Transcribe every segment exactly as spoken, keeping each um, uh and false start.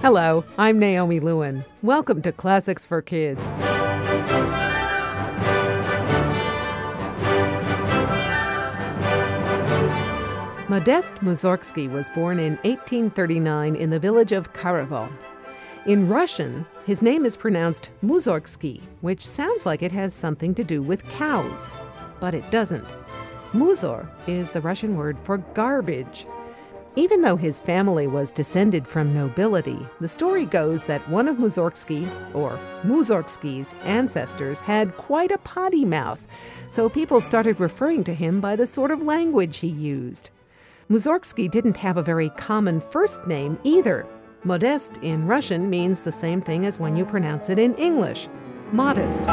Hello, I'm Naomi Lewin. Welcome to Classics for Kids. Modest Mussorgsky was born in eighteen thirty-nine in the village of Kharkiv. In Russian, his name is pronounced Mussorgsky, which sounds like it has something to do with cows, but it doesn't. Muzor is the Russian word for garbage. Even though his family was descended from nobility, the story goes that one of Mussorgsky, or Mussorgsky's, ancestors had quite a potty mouth, so people started referring to him by the sort of language he used. Mussorgsky didn't have a very common first name either. Modest in Russian means the same thing as when you pronounce it in English, modest.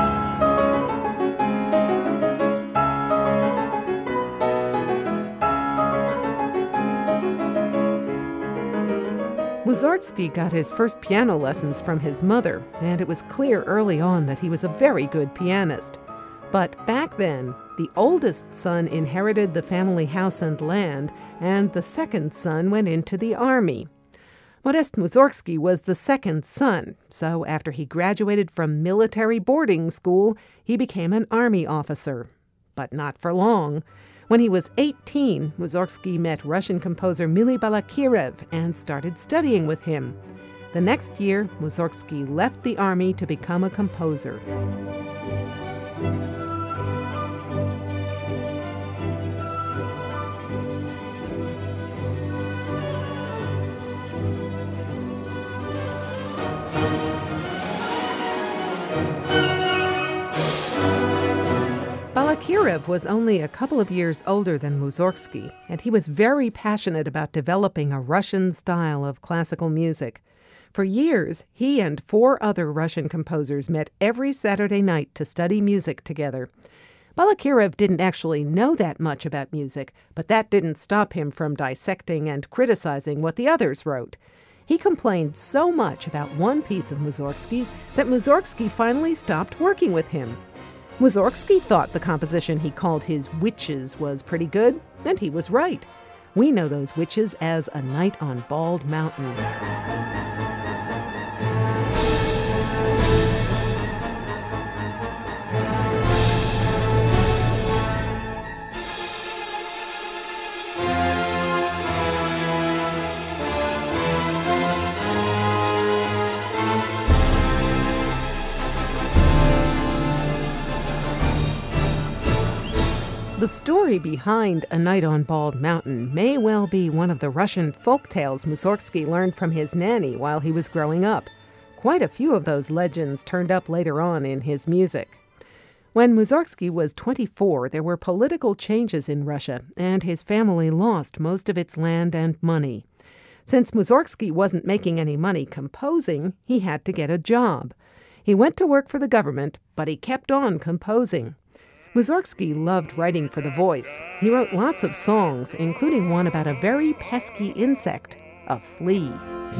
Mussorgsky got his first piano lessons from his mother, and it was clear early on that he was a very good pianist. But back then, the oldest son inherited the family house and land, and the second son went into the army. Modest Mussorgsky was the second son, so after he graduated from military boarding school, he became an army officer. But not for long. When he was eighteen, Mussorgsky met Russian composer Mily Balakirev and started studying with him. The next year, Mussorgsky left the army to become a composer. Balakirev was only a couple of years older than Mussorgsky, and he was very passionate about developing a Russian style of classical music. For years, he and four other Russian composers met every Saturday night to study music together. Balakirev didn't actually know that much about music, but that didn't stop him from dissecting and criticizing what the others wrote. He complained so much about one piece of Mussorgsky's that Mussorgsky finally stopped working with him. Mussorgsky thought the composition he called his Witches was pretty good, and he was right. We know those witches as A Night on Bald Mountain. The story behind A Night on Bald Mountain may well be one of the Russian folk tales Mussorgsky learned from his nanny while he was growing up. Quite a few of those legends turned up later on in his music. When Mussorgsky was twenty-four, there were political changes in Russia, and his family lost most of its land and money. Since Mussorgsky wasn't making any money composing, he had to get a job. He went to work for the government, but he kept on composing. Mussorgsky loved writing for the voice. He wrote lots of songs, including one about a very pesky insect, a flea.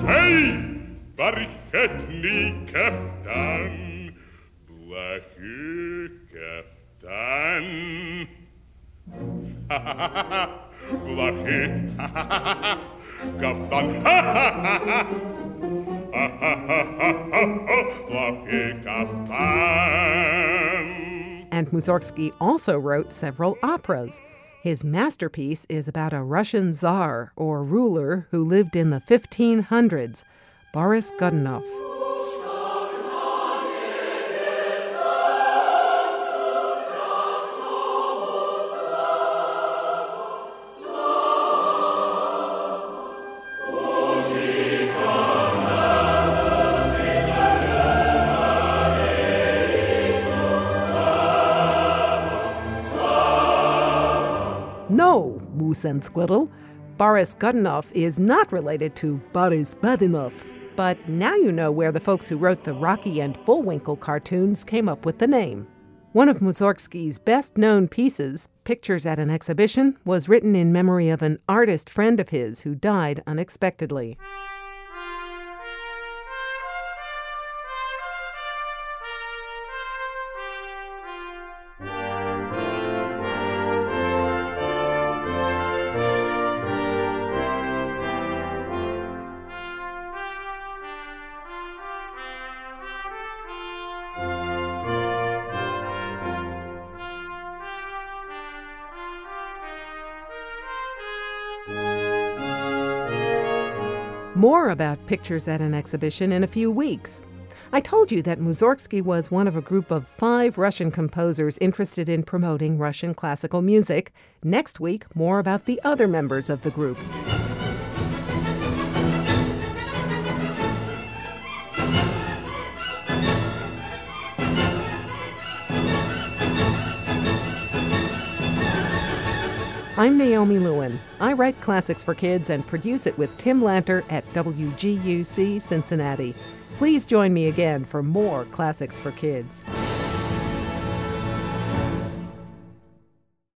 And Mussorgsky also wrote several operas. His masterpiece is about a Russian czar, or ruler, who lived in the fifteen hundreds, Boris Godunov. No, Moose and Squirrel. Boris Godunov is not related to Boris Godunov. But now you know where the folks who wrote the Rocky and Bullwinkle cartoons came up with the name. One of Mussorgsky's best-known pieces, Pictures at an Exhibition, was written in memory of an artist friend of his who died unexpectedly. More about pictures at an exhibition in a few weeks. I told you that Mussorgsky was one of a group of five Russian composers interested in promoting Russian classical music. Next week, more about the other members of the group. I'm Naomi Lewin. I write classics for kids and produce it with Tim Lanter at W G U C Cincinnati. Please join me again for more Classics for Kids.